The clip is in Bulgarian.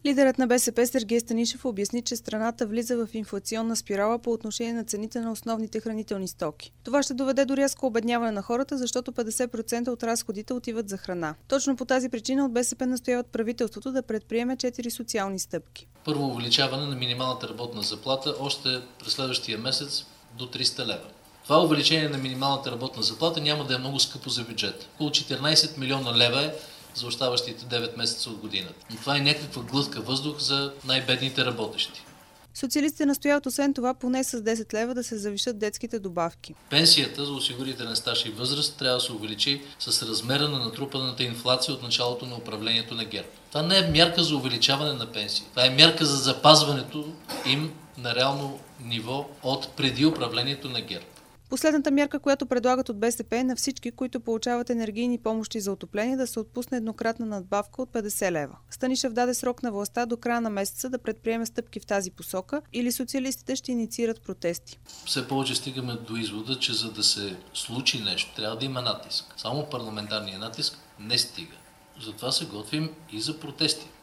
Лидерът на БСП Сергей Станишев обясни, че страната влиза в инфлационна спирала по отношение на цените на основните хранителни стоки. Това ще доведе до рязко обедняване на хората, защото 50% от разходите отиват за храна. Точно по тази причина от БСП настояват правителството да предприеме 4 социални стъпки. Първо, увеличаване на минималната работна заплата още през следващия месец до 300 лева. Това увеличение на минималната работна заплата няма да е много скъпо за бюджета. Около 14 милиона лева е за оставащите 9 месеца от годината. И това е някаква глътка въздух за най-бедните работещи. Социалистите настояват освен това поне с 10 лева да се завишат детските добавки. Пенсията за осигурителен стаж и възраст трябва да се увеличи с размера на натрупаната инфлация от началото на управлението на ГЕРБ. Това не е мярка за увеличаване на пенсии. Това е мярка за запазването им на реално ниво от преди управлението на ГЕРБ. Последната мярка, която предлагат от БСП е на всички, които получават енергийни помощи за отопление, да се отпусне еднократна надбавка от 50 лева. Станишев даде срок на властта до края на месеца да предприеме стъпки в тази посока или социалистите ще инициират протести. Все повече стигаме до извода, че за да се случи нещо, трябва да има натиск. Само парламентарният натиск не стига. Затова се готвим и за протести.